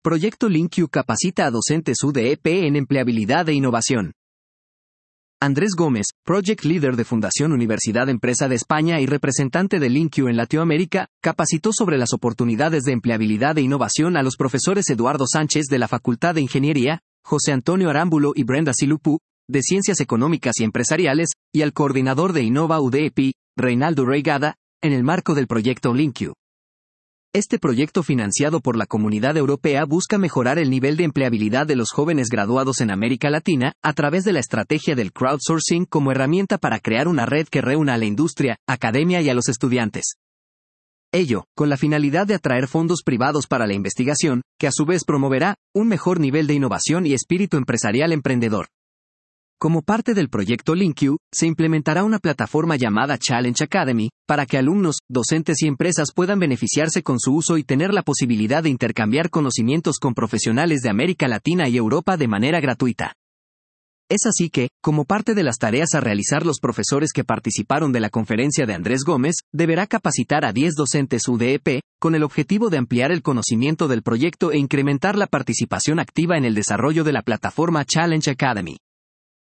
Proyecto LinkU capacita a docentes UDEP en empleabilidad e innovación. Andrés Gómez, Project Leader de Fundación Universidad Empresa de España y representante de LinkU en Latinoamérica, capacitó sobre las oportunidades de empleabilidad e innovación a los profesores Eduardo Sánchez de la Facultad de Ingeniería, José Antonio Arámbulo y Brenda Silupú, de Ciencias Económicas y Empresariales, y al coordinador de Innova UDEP, Reinaldo Reigada, en el marco del proyecto LinkU. Este proyecto financiado por la Comunidad Europea busca mejorar el nivel de empleabilidad de los jóvenes graduados en América Latina, a través de la estrategia del crowdsourcing como herramienta para crear una red que reúna a la industria, academia y a los estudiantes. Ello, con la finalidad de atraer fondos privados para la investigación, que a su vez promoverá un mejor nivel de innovación y espíritu empresarial emprendedor. Como parte del proyecto LinkU, se implementará una plataforma llamada Challenge Academy, para que alumnos, docentes y empresas puedan beneficiarse con su uso y tener la posibilidad de intercambiar conocimientos con profesionales de América Latina y Europa de manera gratuita. Es así que, como parte de las tareas a realizar los profesores que participaron de la conferencia de Andrés Gómez, deberá capacitar a 10 docentes UDEP, con el objetivo de ampliar el conocimiento del proyecto e incrementar la participación activa en el desarrollo de la plataforma Challenge Academy.